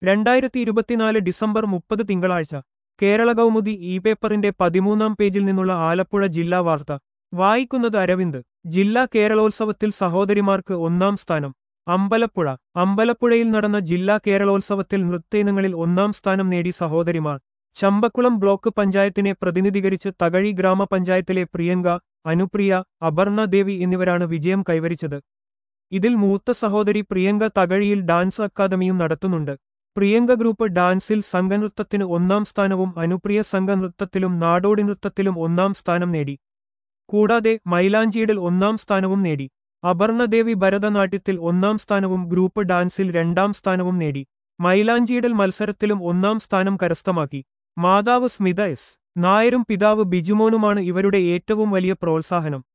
2024 December 30 തിങ്കളാഴ്ച കേരള കൗമുദി പേപ്പറിന്റെ 13-ാം പേജിൽ നിന്നുള്ള ആലപ്പുഴ ജില്ലാ വാർത്ത വായിക്കുന്നത് അരവിന്ദ്. ജില്ലാ കേരളോത്സവത്തിൽ സഹോദരിമാർക്ക് 1-ാം സ്ഥാനം. അമ്പലപ്പുഴ. അമ്പലപ്പുഴയിൽ നടന്ന ജില്ലാ കേരളോത്സവത്തിൽ നൃത്തയിനങ്ങളിൽ 1-ാം സ്ഥാനം നേടി സഹോദരിമാർ. ചമ്പക്കുളം ബ്ലോക്ക് പഞ്ചായത്തിനെ പ്രതിനിധീകരിച്ച് തകഴി ഗ്രാമപഞ്ചായത്തിലെ പ്രിയങ്ക, അനുപ്രിയ, അപർണ ദേവി എന്നിവരാണ് വിജയം കൈവരിച്ചത്. ഇതിൽ മൂത്ത സഹോദരി പ്രിയങ്ക തകഴിയിൽ ഡാൻസ് അക്കാദമിയും നടത്തുന്നുണ്ട്. പ്രിയങ്ക ഗ്രൂപ്പ് ഡാൻസിൽ സംഘനൃത്തത്തിന് 1-ാം സ്ഥാനവും അനുപ്രിയ സംഘനൃത്തത്തിലും നാടോടി നൃത്തത്തിലും 1-ാം സ്ഥാനം നേടി. കൂടാതെ മൈലാഞ്ചിയിടൽ 1-ാം സ്ഥാനവും നേടി. അപർണ ദേവി ഭരതനാട്യത്തിൽ 1-ാം സ്ഥാനവും ഗ്രൂപ്പ് ഡാൻസിൽ 2-ാം സ്ഥാനവും നേടി. മൈലാഞ്ചിയിടൽ മത്സരത്തിലും 1-ാം സ്ഥാനം കരസ്ഥമാക്കി. മാതാവ് സ്മിത എസ് നായരും പിതാവ് ബിജുമോനുമാണ് ഇവരുടെ ഏറ്റവും വലിയ പ്രോത്സാഹനം.